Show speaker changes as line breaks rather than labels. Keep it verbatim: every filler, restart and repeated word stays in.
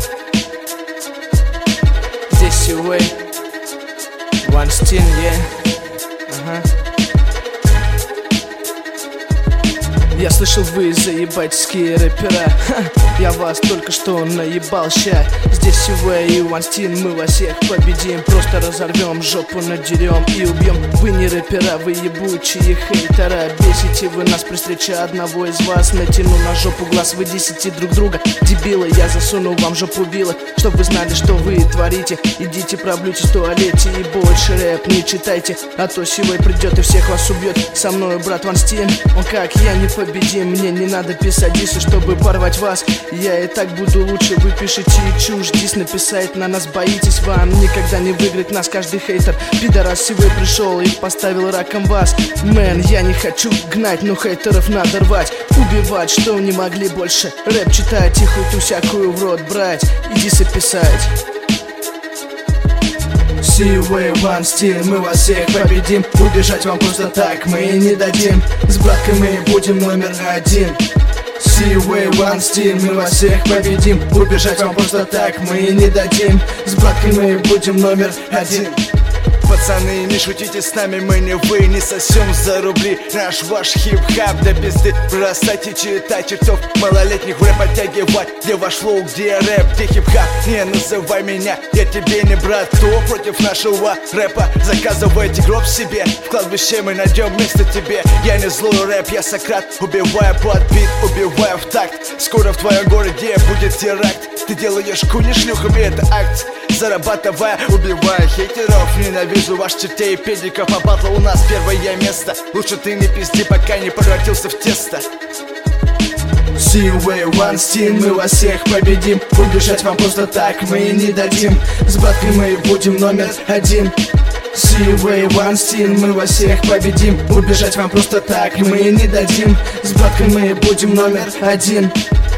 Здесь Сивэй, Ванстин, yeah. Ага. Я слышал, вы заебательские рэпера. Ха, я вас только что наебал, ща. Здесь Сивэй и Ванстин, мы вас всех победим. Просто разорвем, жопу надерем и убьем. Вы не рэпера, вы ебучие хейтера. Бесите вы нас при встрече одного из вас. Натяну на жопу глаз, вы десяти друг друга. Дебилы, я засуну вам жопу вилы, чтоб вы знали, что вы творите. Идите проблюйте в туалете и больше рэп не читайте, а то Сивэй придет и всех вас убьет. Со мною брат Ванстин, он как я не победим. Мне не надо писать дисы, чтобы порвать вас. Я и так буду лучше, вы пишите чушь. Дис написать на нас боитесь, вам никогда не выиграть нас каждый хейтер. Пидорас Сивэй пришел и поставил раком вас. Мэн, я не хочу гнать, но хейтеров надо рвать, убивать, что не могли больше рэп читать и хуйту всякую в рот брать и дисы писать. Сивэй, Ванстин, мы вас всех победим. Убежать вам просто так мы не дадим. С браткой мы будем номер один. Сивэй, Ванстин, мы вас всех победим. Убежать вам просто так мы не дадим. С браткой мы будем номер один.
Пацаны, не шутите с нами, мы не вы, не сосем за рубли наш ваш хип-хап до пизды. Бросайте читать чертов малолетних в рэп оттягивать. Где ваш флоу, где рэп, где хип-хап? Не называй меня, я тебе не брат. Кто против нашего рэпа? Заказывайте гроб себе, в кладбище мы найдем место тебе. Я не злой рэп, я Сократ, убивая под бит, убивая в такт. Скоро в твоем городе будет теракт. Ты делаешь куни шлюхами, это акт. Зарабатывая, убивая хейтеров. Ненавижу ваш чертей и педиков, а батла у нас первое место. Лучше ты не пизди, пока не превратился в тесто.
Сивэй, Ванстин, мы вас всех победим. Убежать вам просто так мы не дадим. С браткой мы будем номер один. Сивэй, Ванстин, мы вас всех победим. Убежать вам просто так мы не дадим. С браткой мы будем номер один.